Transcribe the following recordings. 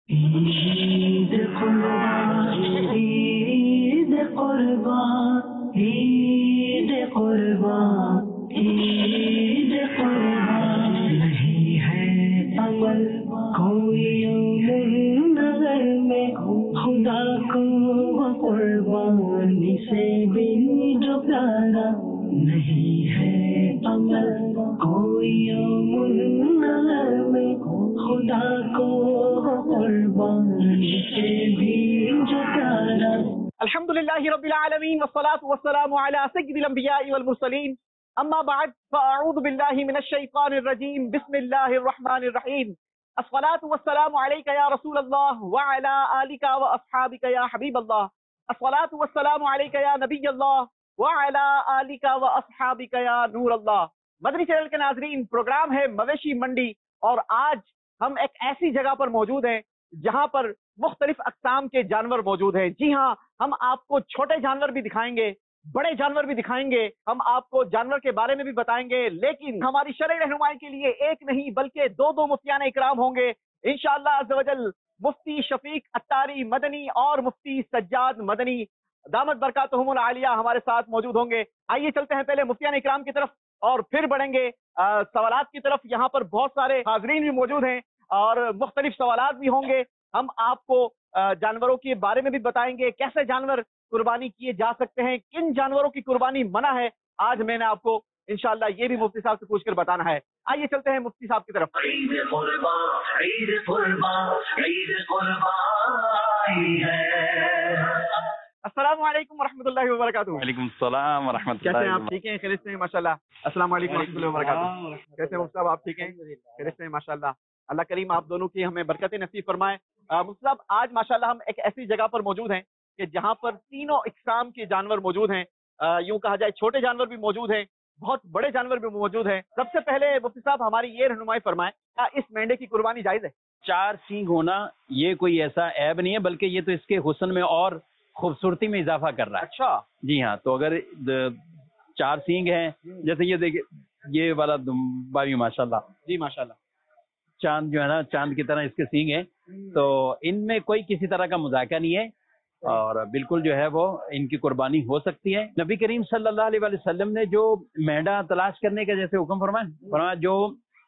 عید قربان عید قربان عید قربان عید قربان نہیں ہے عمل کوئی نظر میں خدا کو وہ قربانی سے بھی جو پیارا نہیں ہے عمل کوئی نظر میں خدا کو قربانی سے بھی جو پیارا. الحمد للہ رب العالمین والصلاة والسلام على سید الانبیاء والمرسلین اما بعد فاعوذ باللہ من الشیطان الرجیم بسم اللہ الرحمن الرحیم الصلاة والسلام علیک یا رسول اللہ وعلى آلک واصحابک یا حبیب اللہ الصلاة والسلام علیک یا نبی اللہ وعلى آلک واصحابک یا نور اللہ. مدنی چینل کے ناظرین، پروگرام ہے مویشی منڈی اور آج ہم ایک ایسی جگہ پر موجود ہیں جہاں پر مختلف اقسام کے جانور موجود ہیں. جی ہاں، ہم آپ کو چھوٹے جانور بھی دکھائیں گے، بڑے جانور بھی دکھائیں گے، ہم آپ کو جانور کے بارے میں بھی بتائیں گے، لیکن ہماری شرعی رہنمائی کے لیے ایک نہیں بلکہ دو مفتیان اکرام ہوں گے انشاءاللہ عز و جل. مفتی شفیق اتاری مدنی اور مفتی سجاد مدنی دامت برکاتہم العالیہ ہمارے ساتھ موجود ہوں گے. آئیے چلتے ہیں پہلے مفتیان اکرام کی طرف اور پھر بڑھیں گے سوالات کی طرف. یہاں پر بہت سارے حاضرین بھی موجود ہیں اور مختلف سوالات بھی ہوں گے. ہم آپ کو جانوروں کے بارے میں بھی بتائیں گے، کیسے جانور قربانی کیے جا سکتے ہیں، کن جانوروں کی قربانی منع ہے. آج میں نے آپ کو انشاءاللہ یہ بھی مفتی صاحب سے پوچھ کر بتانا ہے. آئیے چلتے ہیں مفتی صاحب کی طرف. عید قربان عید قربان عید قربان ہے. السلام علیکم ورحمۃ اللہ وبرکاتہ. وعلیکم السلام ورحمۃ اللہ. کیسے ہیں آپ؟ ٹھیک ہیں، خیریت سے ہیں ماشاءاللہ. السلام علیکم ورحمۃ اللہ وبرکاتہ. کیسے ہیں مفتی صاحب؟ آپ ٹھیک ہیں، خیریت سے ہیں ماشاءاللہ. اللہ کریم آپ دونوں کی ہمیں برکتیں نصیب فرمائے. مفتی صاحب، آج ماشاءاللہ ہم ایک ایسی جگہ پر موجود ہیں کہ جہاں پر تینوں اقسام کے جانور موجود ہیں. یوں کہا جائے چھوٹے جانور بھی موجود ہیں، بہت بڑے جانور بھی موجود ہیں. سب سے پہلے مفتی صاحب ہماری یہ رہنمائی فرمائیں، کیا اس مینڈے کی قربانی جائز ہے؟ چار سینگ ہونا یہ کوئی ایسا عیب نہیں ہے، بلکہ یہ تو اس کے حسن میں اور خوبصورتی میں اضافہ کر رہا ہے. اچھا جی ہاں، تو اگر چار سینگ ہیں، جیسے یہ دیکھیں یہ والا دمبا بھی ماشاءاللہ، جی ماشاءاللہ، چاند جو ہے نا چاند کی طرح اس کے سینگ ہیں، تو ان میں کوئی کسی طرح کا مذاکرہ نہیں ہے اور بالکل جو ہے وہ ان کی قربانی ہو سکتی ہے. نبی کریم صلی اللہ علیہ وسلم نے جو مینڈا تلاش کرنے کا جیسے حکم فرمایا جو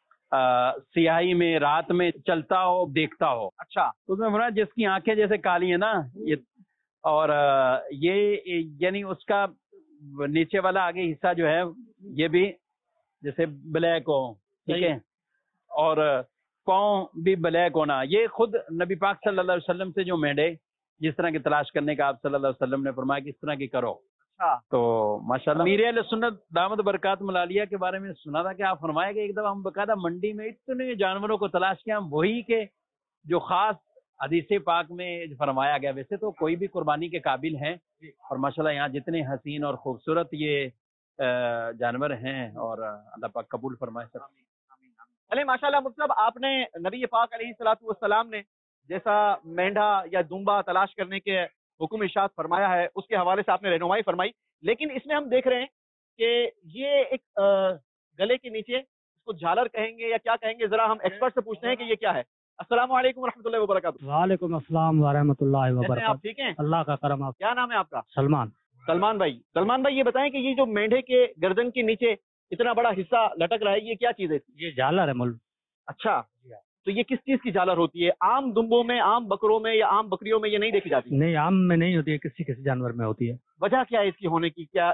سیاہی میں رات میں چلتا ہو دیکھتا ہو، اچھا اس میں فرمایا جس کی آنکھیں جیسے کالی ہیں نا یہ، اور یہ یعنی اس کا نیچے والا آگے حصہ جو ہے یہ بھی جیسے بلیک ہو، ٹھیک ہے، اور پاؤں بھی بلیک ہونا. یہ خود نبی پاک صلی اللہ علیہ وسلم سے جو مینڈے جس طرح کی تلاش کرنے کا آپ صلی اللہ علیہ وسلم نے فرمایا کہ اس طرح کی کرو. اچھا. تو ماشاءاللہ امیر اہل سنت دامت برکات ملالیہ کے بارے میں سنا تھا کہ آپ فرمایا کہ ایک دفعہ ہم باقاعدہ منڈی میں اتنے جانوروں کو تلاش کیا، ہم وہی کے جو خاص حدیث پاک میں فرمایا گیا. ویسے تو کوئی بھی قربانی کے قابل ہیں اور ماشاءاللہ یہاں جتنے حسین اور خوبصورت یہ جانور ہیں اور اللہ پاک قبول فرمائے سب. چلے ماشاءاللہ مفتی صاحب، آپ نے نبی پاک علیہ الصلوۃ والسلام نے جیسا مینڈا یا دمبا تلاش کرنے کے حکم ارشاد فرمایا ہے اس کے حوالے سے آپ نے رہنمائی فرمائی، لیکن اس میں ہم دیکھ رہے ہیں کہ یہ ایک گلے کے نیچے اس کو جھالر کہیں گے یا کیا کہیں گے، ذرا ہم ایکسپرٹ سے پوچھتے ہیں کہ یہ کیا ہے. السلام علیکم ورحمۃ اللہ وبرکاتہ. وعلیکم السلام ورحمۃ اللہ کیسے ہیں آپ؟ وبرکاتہ. ٹھیک ہیں، اللہ کا کرم. آپ کیا نام ہے آپ کا؟ سلمان. سلمان بھائی. سلمان بھائی، یہ بتائیں کہ یہ جو مینڈے کے گردن کے نیچے اتنا بڑا حصہ لٹک رہا ہے یہ کیا چیز ہے؟ یہ جالر ہے مول. اچھا، تو یہ کس چیز کی جالر ہوتی ہے؟ عام دمبوں میں، عام بکروں میں یا عام بکریوں میں یہ نہیں دیکھی جاتی؟ نہیں، عام میں نہیں ہوتی ہے، کسی کسی جانور میں ہوتی ہے. وجہ کیا ہے اس کی ہونے کی؟ کیا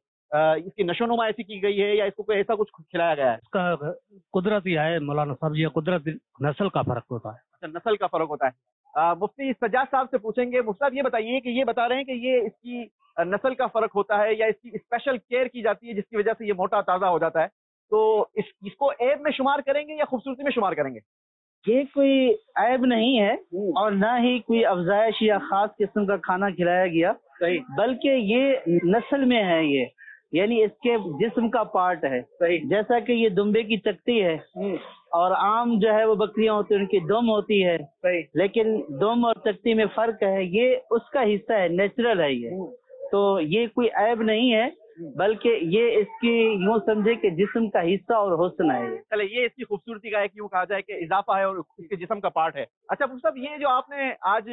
اس کی نشو نما ایسی کی گئی ہے یا اس کو کوئی ایسا کچھ کھلایا گیا ہے؟ اس کا قدرتی ہے مولانا صاحب، یہ قدرتی نسل کا فرق ہوتا ہے. اچھا، نسل کا فرق ہوتا ہے. مفتی سجاد صاحب سے پوچھیں گے. مفتی صاحب یہ بتائیے کہ یہ بتا رہے ہیں کہ یہ اس کی نسل کا فرق ہوتا ہے یا اس کی اسپیشل کیئر کی جاتی ہے جس کی وجہ سے یہ موٹا تازہ ہو جاتا ہے، تو اس کو عیب میں شمار کریں گے یا خوبصورتی میں شمار کریں گے؟ یہ کوئی عیب نہیں ہے اور نہ ہی کوئی افزائش یا خاص قسم کا کھانا کھلایا گیا، بلکہ یہ نسل میں ہے، یہ یعنی اس کے جسم کا پارٹ ہے. جیسا کہ یہ دمبے کی چکتی ہے اور عام جو ہے وہ بکریاں ہوتی ہیں ان کی دم ہوتی ہے، لیکن دم اور چکتی میں فرق ہے. یہ اس کا حصہ ہے، نیچرل ہے یہ، تو یہ کوئی عیب نہیں ہے. بلکہ یہ اس کی یوں سمجھے کہ جسم کا حصہ اور حسن ہے یہ۔ چلے یہ اس کی خوبصورتی کا ایک یوں کہا جائے کہ اضافہ ہے اور اس کے جسم کا پارٹ ہے۔ اچھا مفتی صاحب، یہ جو آپ نے آج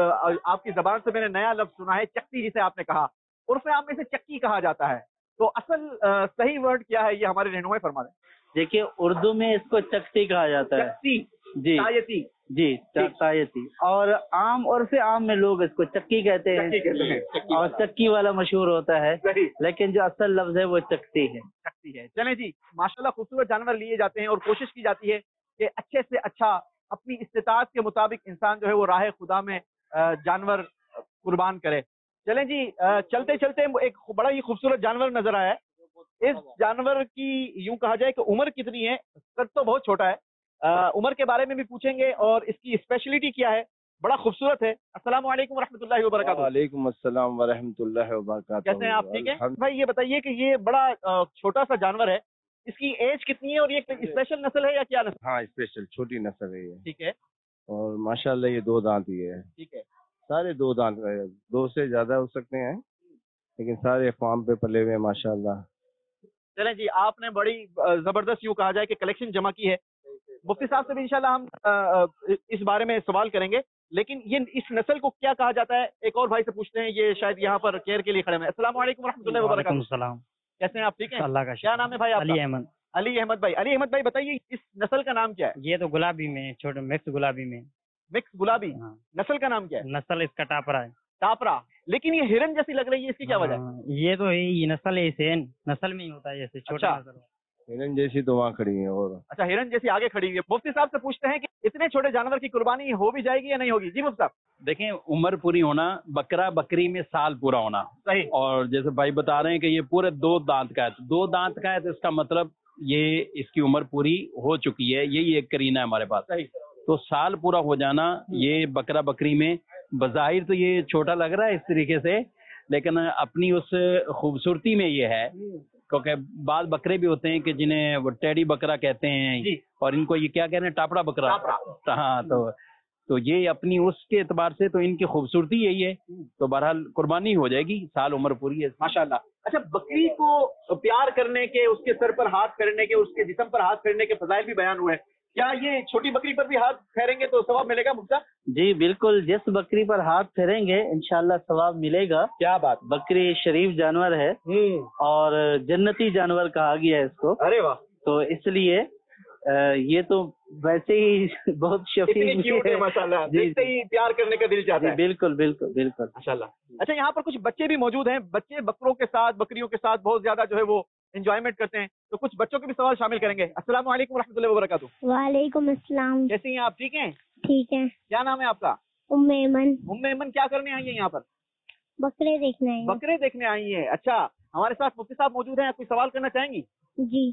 آپ کی زبان سے میں نے نیا لفظ سنا ہے چکتی، جسے آپ نے کہا، عرف عام میں سے چکی کہا جاتا ہے، تو اصل صحیح ورڈ کیا ہے یہ ہمارے رہنمائی فرما دیں۔ دیکھیے اردو میں اس کو چکتی کہا جاتا ہے، چکتی، جی تایتی، جی تایتی، اور عام عرف عام میں لوگ اس کو چکی کہتے ہیں، چکی کہتے ہیں، چکی اور چکی والا مشہور ہوتا ہے، صحیح، لیکن جو اصل لفظ ہے وہ چکتی ہے۔ چکتی ہے۔ چلیں جی، ماشاءاللہ خوبصورت جانور لیے جاتے ہیں اور کوشش کی جاتی ہے کہ اچھے سے اچھا اپنی استطاعت کے مطابق انسان جو ہے وہ راہ خدا میں جانور قربان کرے۔ چلیں جی، چلتے چلتے ایک بڑا ہی خوبصورت جانور نظر آیا ہے۔ اس جانور کی یوں کہا جائے کہ عمر کتنی ہے؟ قد تو بہت چھوٹا ہے، عمر کے بارے میں بھی پوچھیں گے اور اس کی اسپیشلٹی کیا ہے، بڑا خوبصورت ہے۔ السلام علیکم ورحمۃ اللہ وبرکاتہ۔ وعلیکم السلام ورحمۃ اللہ وبرکاتہ۔ کیسے ہیں آپ؟ ٹھیک ہے بھائی، یہ بتائیے کہ یہ بڑا چھوٹا سا جانور ہے، اس کی ایج کتنی ہے اور یہ اسپیشل نسل ہے یا کیا نسل؟ ہاں اسپیشل چھوٹی نسل ہے یہ، ٹھیک ہے، اور ماشاءاللہ یہ 2 دانت ہی ہے، ٹھیک ہے، سارے 2 دانت ہے، 2 سے زیادہ ہو سکتے ہیں لیکن سارے فارم پہ پلے ہوئے ہیں ماشاءاللہ۔ چلیں جی، آپ نے بڑی زبردست یوں کہا جائے کہ کلیکشن جمع کی ہے۔ مفتی صاحب سے بھی انشاءاللہ ہم اس بارے میں سوال کریں گے، لیکن یہ اس نسل کو کیا کہا جاتا ہے ایک اور بھائی سے پوچھتے ہیں، یہ شاید یہاں پر کیئر کے لیے کھڑے ہیں۔ السلام علیکم ورحمۃ اللہ وعلیکم وبرکاتہ۔ السلام، کیسے ہیں آپ؟ ٹھیک ہیں، اللہ کا کیا نام ہے بھائی آپ علی کا؟ احمد۔ علی احمد بھائی۔ علی احمد بھائی بتائیے اس نسل کا نام کیا ہے؟ یہ تو گلابی میں چھوٹے مکس گلابی میں، مکس گلابی، ہاں، نسل کا نام کیا ہے؟ نسل اس کا ٹاپرا ہے۔ ٹاپرا، لیکن یہ ہرن جیسی لگ رہی ہے، اس کی کیا وجہ ہے؟ ہاں، یہ تو ہے، یہ نسل ہے، اسے نسل میں ہی ہوتا ہے جیسے چھوٹا اچھا۔ نسل۔ ہرن جیسی تو وہاں کھڑی ہیں، اور اچھا، ہرن جیسی آگے کھڑی ہوئی ہے۔ مفتی صاحب سے پوچھتے ہیں کہ اتنے چھوٹے جانور کی قربانی ہو بھی جائے گی یا نہیں ہوگی؟ جی مفتی صاحب۔ دیکھیں، عمر پوری ہونا، بکرا بکری میں سال پورا ہونا، صحیح، اور جیسے بھائی بتا رہے ہیں کہ یہ پورے 2 دانت کا ہے، تو 2 دانت کا ہے تو اس کا مطلب یہ اس کی عمر پوری ہو چکی ہے، یہی ایک کرینہ ہے ہمارے پاس۔ صحیح، تو سال پورا ہو جانا، یہ بکرا بکری میں بظاہر تو یہ چھوٹا لگ رہا ہے اس طریقے سے، لیکن اپنی اس خوبصورتی میں یہ ہے، کیونکہ بعض بکرے بھی ہوتے ہیں کہ جنہیں وہ ٹیڈی بکرا کہتے ہیں، جی، اور ان کو یہ کیا کہتے ہیں، ٹاپڑا بکرا۔ ٹاپرا۔ ہاں، تو یہ اپنی اس کے اعتبار سے تو ان کی خوبصورتی یہی ہے، تو بہرحال قربانی ہو جائے گی، سال عمر پوری ہے۔ ماشاءاللہ۔ اچھا، بکری کو پیار کرنے کے، اس کے سر پر ہاتھ پھیرنے کے، اس کے جسم پر ہاتھ پھیرنے کے فضائل بھی بیان ہوئے ہیں، کیا یہ چھوٹی بکری پر بھی ہاتھ پھیریں گے تو ثواب ملے گا مفتی صاحب؟ جی بالکل، جس بکری پر ہاتھ پھیریں گے انشاءاللہ ثواب ملے گا۔ کیا بات، بکری شریف جانور ہے اور جنتی جانور کہا گیا ہے اس کو، ارے واہ، تو اس لیے یہ تو ویسے ہی بہت اتنی شفیق کیوٹ ہے ماشاءاللہ، جی دیکھتے ہی پیار کرنے کا دل چاہتا جی ہے۔ بالکل بالکل بالکل۔ ماشاءاللہ۔ اچھا، یہاں پر کچھ بچے بھی موجود ہیں، بچے بکروں کے ساتھ، بکریوں کے ساتھ بہت زیادہ جو ہے وہ انجوائمنٹ کرتے ہیں، تو کچھ بچوں کے بھی سوال شامل کریں گے۔ السلام علیکم ورحمۃ اللہ وبرکاتہ۔ وعلیکم السلام، کیسی ہیں آپ؟ ٹھیک ہیں، ٹھیک ہے۔ کیا نام ہے آپ کا؟ ام ایمن، ام ایمن، کیا کرنے آئی ہیں یہاں پر؟ بکرے دیکھنا ہے۔ بکرے دیکھنے آئی ہیں۔ اچھا، ہمارے ساتھ مفتی صاحب موجود ہیں، کوئی سوال کرنا چاہیں گی؟ جی،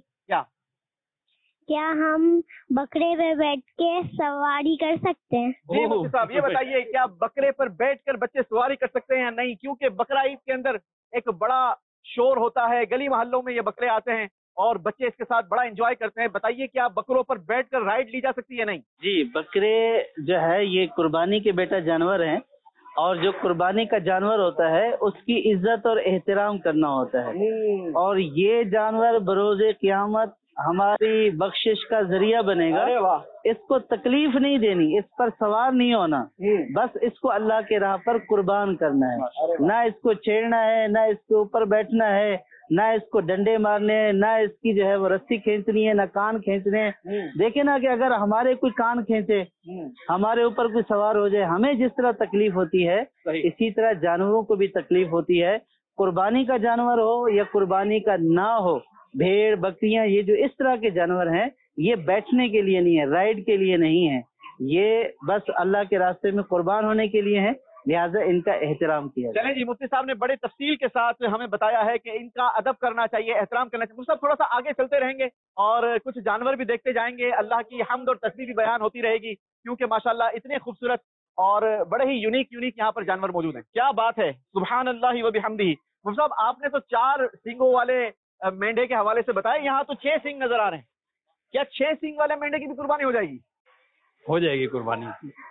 کیا ہم بکرے پہ بیٹھ کے سواری کر سکتے ہیں؟ جی مفتی صاحب، یہ بتائیے کیا بکرے پر بیٹھ کر بچے سواری کر سکتے ہیں یا نہیں؟ کیونکہ بقرہ عید کے اندر ایک بڑا شور ہوتا ہے، گلی محلوں میں یہ بکرے آتے ہیں اور بچے اس کے ساتھ بڑا انجوائے کرتے ہیں، بتائیے کیا بکروں پر بیٹھ کر رائڈ لی جا سکتی ہے نہیں؟ جی، بکرے جو ہے یہ قربانی کے بیٹا جانور ہیں، اور جو قربانی کا جانور ہوتا ہے اس کی عزت اور احترام کرنا ہوتا ہے، اور یہ جانور بروز قیامت ہماری بخشش کا ذریعہ بنے گا۔ ارے واہ، اس کو تکلیف نہیں دینی، اس پر سوار نہیں ہونا، بس اس کو اللہ کے راہ پر قربان کرنا ہے، نہ اس کو چھیڑنا ہے، نہ اس کے اوپر بیٹھنا ہے، نہ اس کو ڈنڈے مارنے ہیں، نہ اس کی جو ہے وہ رسی کھینچنی ہے، نہ کان کھینچنے ہیں۔ دیکھیں نا کہ اگر ہمارے کوئی کان کھینچے، ہمارے اوپر کوئی سوار ہو جائے، ہمیں جس طرح تکلیف ہوتی ہے اسی طرح جانوروں کو بھی تکلیف ہوتی ہے۔ قربانی کا جانور ہو یا قربانی کا نہ ہو، بھیڑ بکریاں یہ جو اس طرح کے جانور ہیں یہ بیٹھنے کے لیے نہیں ہے، رائڈ کے لیے نہیں ہے، یہ بس اللہ کے راستے میں قربان ہونے کے لیے ہیں، لہٰذا ان کا احترام کیا جائے۔ چلیں جی، مفتی صاحب نے بڑے تفصیل کے ساتھ ہمیں بتایا ہے کہ ان کا ادب کرنا چاہیے، احترام کرنا چاہیے۔ مفتی صاحب تھوڑا سا آگے چلتے رہیں گے اور کچھ جانور بھی دیکھتے جائیں گے، اللہ کی حمد اور تسبیح بھی بیان ہوتی رہے گی، کیونکہ ماشاءاللہ اتنے خوبصورت اور بڑے ہی یونیک یہاں پر جانور موجود ہیں۔ کیا بات ہے، سبحان اللہ و بحمدہ۔ مفتی صاحب آپ نے تو 4 سینگوں والے مینڈے کے حوالے سے بتایا، یہاں تو 6 سینگ نظر آ رہے ہیں، کیا 6 سینگ والے مینڈے کی بھی قربانی ہو جائے گی؟ ہو جائے گی قربانی،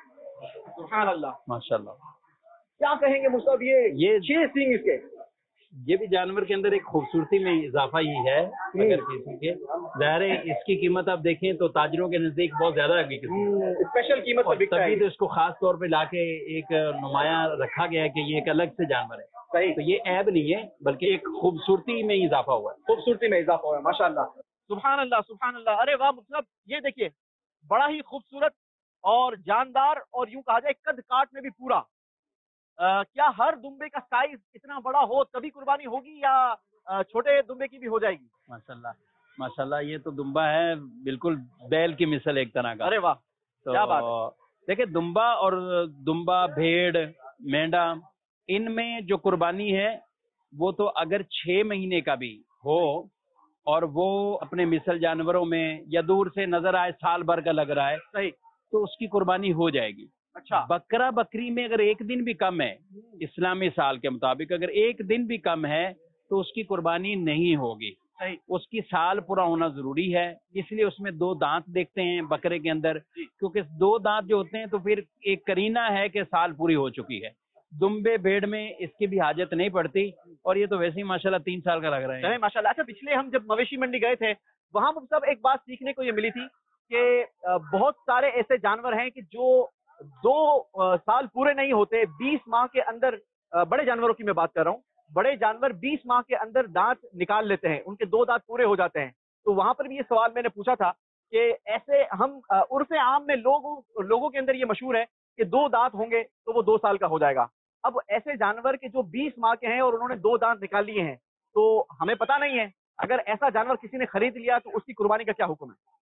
سبحان اللہ، ماشاءاللہ۔ کیا کہیں گے مفتی صاحب، یہ 6 سینگ اس کے؟ یہ بھی جانور کے اندر ایک خوبصورتی میں اضافہ ہی ہے. اگر کسی کے ظاہر ہے اس کی قیمت آپ دیکھیں تو تاجروں کے نزدیک بہت زیادہ ہے. اسپیشل قیمت اور پر بکتا تبھی ہے. تو اس کو خاص طور پہ لا کے ایک نمایاں رکھا گیا ہے کہ یہ ایک الگ سے جانور ہے. صحیح. تو یہ عیب نہیں ہے بلکہ ایک خوبصورتی میں اضافہ ہوا ہے. خوبصورتی میں اضافہ ہوا ہے ماشاء اللہ. سبحان اللہ سبحان اللہ. ارے واہ مصعب یہ دیکھیے بڑا ہی خوبصورت اور جاندار اور یوں کہا جائے قد کاٹ میں بھی پورا. کیا ہر دمبے کا سائز اتنا بڑا ہو تبھی قربانی ہوگی یا چھوٹے دمبے کی بھی ہو جائے گی؟ ماشاء اللہ یہ تو دمبا ہے بالکل بیل کی مثل ایک طرح کا. ارے واہ کیا بات ہے. تو دیکھیں دمبا اور دمبا بھیڑ مینڈا ان میں جو قربانی ہے وہ تو اگر 6 مہینے کا بھی ہو اور وہ اپنے مثل جانوروں میں یا دور سے نظر آئے سال بھر کا لگ رہا ہے صحیح تو اس کی قربانی ہو جائے گی. اچھا بکرا بکری میں اگر ایک دن بھی کم ہے اسلامی سال کے مطابق اگر ایک دن بھی کم ہے تو اس کی قربانی نہیں ہوگی. صحیح. اس کی سال پورا ہونا ضروری ہے. اس لیے اس میں 2 دانت دیکھتے ہیں بکرے کے اندر کیونکہ 2 دانت جو ہوتے ہیں تو پھر ایک کرینہ ہے کہ سال پوری ہو چکی ہے. دمبے بھیڑ میں اس کی بھی حاجت نہیں پڑتی اور یہ تو ویسے ہی ماشاءاللہ 3 سال کا لگ رہا ہے. ماشاء اللہ. اچھا پچھلے ہم جب مویشی منڈی گئے تھے وہاں سب ایک بات سیکھنے کو یہ ملی تھی کہ بہت سارے ایسے جانور ہیں کہ جو 2 سال پورے نہیں ہوتے 20 ماہ کے اندر. بڑے جانوروں کی میں بات کر رہا ہوں. بڑے جانور 20 ماہ کے اندر دانت نکال لیتے ہیں ان کے 2 دانت پورے ہو جاتے ہیں. تو وہاں پر بھی یہ سوال میں نے پوچھا تھا کہ ایسے ہم عرف عام میں لوگوں کے اندر یہ مشہور ہے کہ 2 دانت ہوں گے تو وہ 2 سال کا ہو جائے گا. اب ایسے جانور کے جو 20 ماہ کے ہیں اور انہوں نے 2 دانت نکال لیے ہیں تو ہمیں پتہ نہیں ہے اگر ایسا جانور کسی نے خرید لیا تو اس کی قربانی کا کیا حکم ہے؟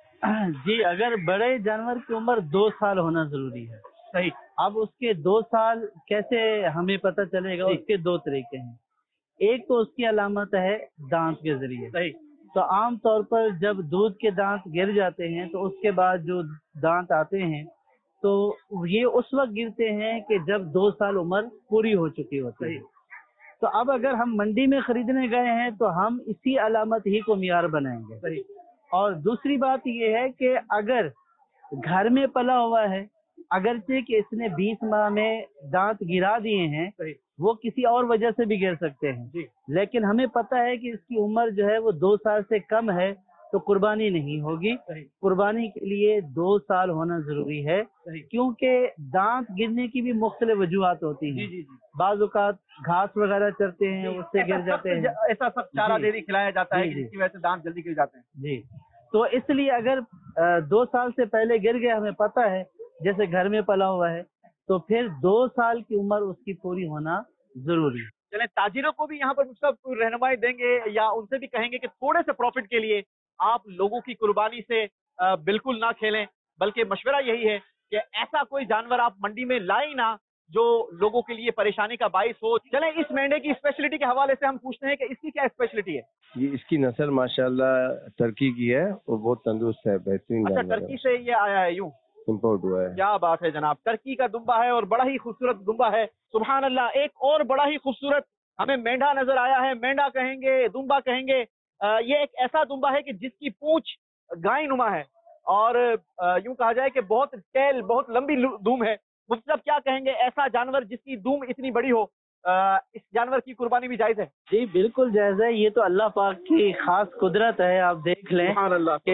جی اگر بڑے جانور کی عمر 2 سال ہونا ضروری ہے. صحیح. اب اس کے 2 سال کیسے ہمیں پتہ چلے گا؟ اس کے 2 طریقے ہیں. ایک تو اس کی علامت ہے دانت کے ذریعے. صحیح. تو عام طور پر جب دودھ کے دانت گر جاتے ہیں تو اس کے بعد جو دانت آتے ہیں تو یہ اس وقت گرتے ہیں کہ جب 2 سال عمر پوری ہو چکی ہوتی ہے. تو اب اگر ہم منڈی میں خریدنے گئے ہیں تو ہم اسی علامت ہی کو معیار بنائیں گے. صحیح. اور دوسری بات یہ ہے کہ اگر گھر میں پلا ہوا ہے اگرچہ کہ اس نے 20 ماہ میں دانت گرا دیے ہیں وہ کسی اور وجہ سے بھی گر سکتے ہیں لیکن ہمیں پتہ ہے کہ اس کی عمر جو ہے وہ 2 سال سے کم ہے تو قربانی نہیں ہوگی. قربانی کے لیے 2 سال ہونا ضروری ہے کیونکہ دانت گرنے کی بھی مختلف وجوہات ہوتی ہیں. بعض اوقات گھاس وغیرہ چرتے ہیں اس سے گر جاتے ہیں. ایسا سب چارہ دے کھلایا جاتا ہے جس کی وجہ سے دانت جلدی گر جاتے ہیں. جی تو اس لیے اگر 2 سال سے پہلے گر گیا ہمیں پتہ ہے جیسے گھر میں پلا ہوا ہے تو پھر 2 سال کی عمر اس کی پوری ہونا ضروری ہے. چلیں تاجروں کو بھی یہاں پر سب رہنمائی دیں گے یا ان سے بھی کہیں گے کہ تھوڑے سے پروفٹ کے لیے آپ لوگوں کی قربانی سے بالکل نہ کھیلیں بلکہ مشورہ یہی ہے کہ ایسا کوئی جانور آپ منڈی میں لائیں نہ جو لوگوں کے لیے پریشانی کا باعث ہو. چلیں اس مینڈے کی اسپیشلٹی کے حوالے سے ہم پوچھتے ہیں کہ اس کی کیا اسپیشلٹی ہے؟ یہ اس کی نسل ماشاءاللہ ترکی کی ہے اور بہت تندرست ہے بہترین. اچھا ٹرکی سے یہ آیا ہے یوں امپورٹ ہوا ہے. کیا بات ہے جناب. ٹرکی کا دمبا ہے اور بڑا ہی خوبصورت دمبا ہے. سبحان اللہ. ایک اور بڑا ہی خوبصورت ہمیں مینڈا نظر آیا ہے. مینڈا کہیں گے دمبا کہیں گے. یہ ایک ایسا دمبا ہے کہ جس کی پونچھ گائے نما ہے اور یوں کہا جائے کہ بہت ٹیل بہت لمبی دوم ہے. مفتی صاحب کیا کہیں گے ایسا جانور جس کی دوم اتنی بڑی ہو اس جانور کی قربانی بھی جائز ہے؟ جی بالکل جائز ہے. یہ تو اللہ پاک کی خاص قدرت ہے. آپ دیکھ لیں کہ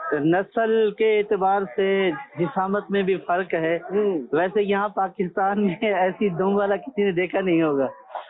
نسل کے اعتبار سے جسامت میں بھی فرق ہے. ویسے یہاں پاکستان میں ایسی دوم والا کسی نے دیکھا نہیں ہوگا.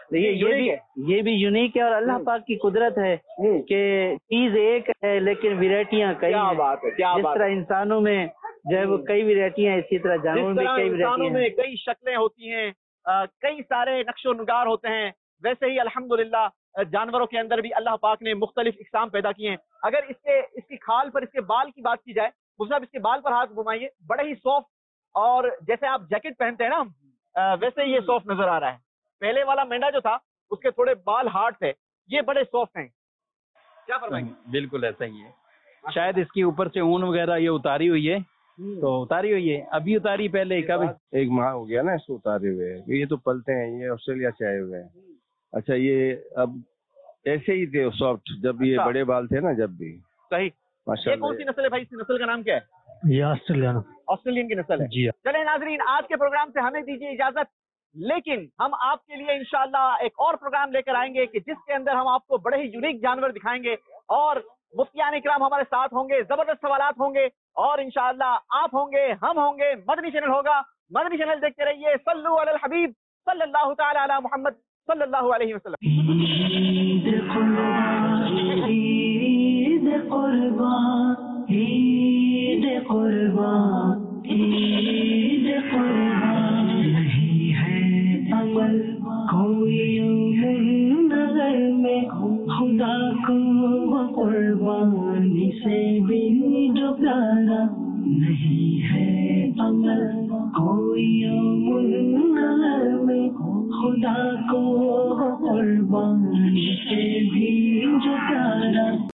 یہ بھی یونیک ہے اور اللہ پاک کی قدرت ہے کہ چیز ایک ہے لیکن ویرائٹیاں کئی ہیں. جس طرح انسانوں میں جو ہے وہ کئی ویرائٹیاں اسی طرح جانوروں میں کئی انسانوں میں ویرائٹیاں کئی شکلیں ہوتی ہیں کئی سارے نقش و نگار ہوتے ہیں. ویسے ہی الحمدللہ جانوروں کے اندر بھی اللہ پاک نے مختلف اقسام پیدا کیے ہیں. اگر اس کی کھال پر اس کے بال کی بات کی جائے صاحب اس کے بال پر ہاتھ گھمائیے بڑے ہی سافٹ اور جیسے آپ جیکٹ پہنتے ہیں نا ویسے یہ سافٹ نظر آ رہا ہے. پہلے والا مینڈا جو تھا اس کے تھوڑے بال ہارڈ تھے یہ بڑے سافٹ ہیں. کیا فرمائیں گے؟ بالکل ایسا ہی ہے. شاید اس کی اوپر سے اون وغیرہ یہ اتاری ہوئی ہے تو اتاری ہوئی ہے ابھی اتاری پہلے کب 1 ماہ ہو گیا نا اس کو اتارے ہوئے. یہ تو پلتے ہیں یہ آسٹریلیا سے آئے ہوئے ہیں. اچھا یہ اب ایسے ہی تھے سافٹ جب یہ بڑے بال تھے نا جب بھی. صحیح. یہ کون سی نسل ہے بھائی؟ اس نسل کا نام کیا ہے؟ یہ آسٹریلین کی نسل ہے. جی. چلیں ناظرین آج کے پروگرام سے ہمیں دیجیے اجازت. لیکن ہم آپ کے لیے انشاءاللہ ایک اور پروگرام لے کر آئیں گے کہ جس کے اندر ہم آپ کو بڑے ہی یونیک جانور دکھائیں گے اور مفتیان اکرام ہمارے ساتھ ہوں گے، زبردست سوالات ہوں گے اور انشاءاللہ آپ ہوں گے، ہم ہوں گے، مدنی چینل ہوگا، مدنی چینل دیکھتے رہیے۔ صلو علی الحبیب صلی اللہ تعالی علی محمد صلی اللہ علیہ وسلم۔ عید قربان عید قربان عید قربان عید قربان نہیں ہے عمل کوئی نظر میں خدا کو وہ قربانی سے بھی جو پیارا نہیں ہے عمل کوئی نظر میں خدا کو قربانی سے بھی جو پیارا